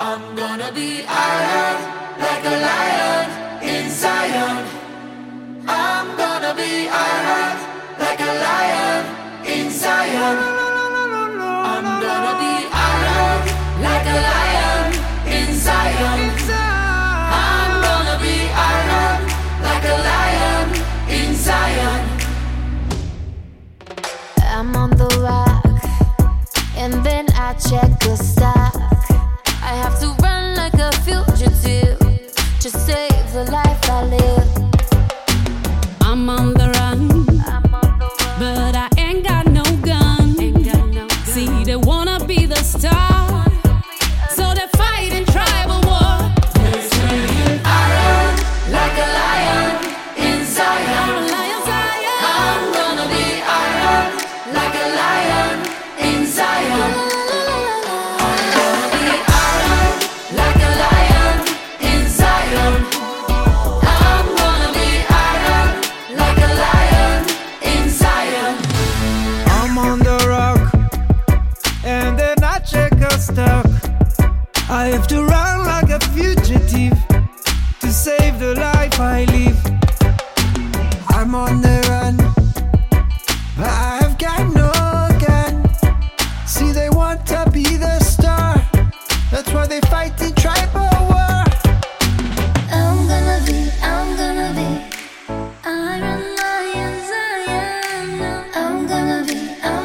I'm gonna be iron like a lion in Zion. I'm gonna be iron like a lion in Zion. I'm gonna be iron like a lion in Zion. I'm gonna be iron like a lion in Zion. I'm on the rock, and then I check the stock. I have to run like a fugitive to save the life I live. I'm on the run, but I ain't got no gun. See, they wanna be the star, so they're fighting tribal war. Iron like a lion in Zion. I'm gonna be iron like a lion in Zion. I'm gonna be iron like a lion in Zion. I'm gonna be iron like a lion in Zion. I'm on the rock, and then I check a stock. I have to run like a fugitive to save the life I live. I'm on the run, but I've got no gun. See, they want to be the star, that's why they fight the tribal war. I'm gonna be Iron Lion Zion. I'm gonna be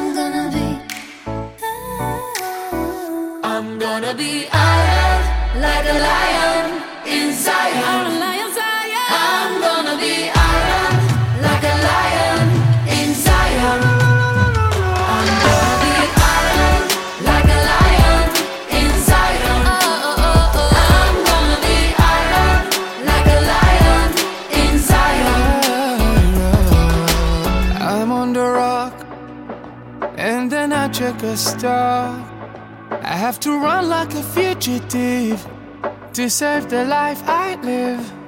I'm gonna be iron like a lion in Zion. I'm gonna be iron like a lion in Zion. I'm gonna be iron like a lion in Zion. I'm gonna be iron like a lion in Zion. I'm on the rock, and then I check a star. I have to run like a fugitive to save the life I live.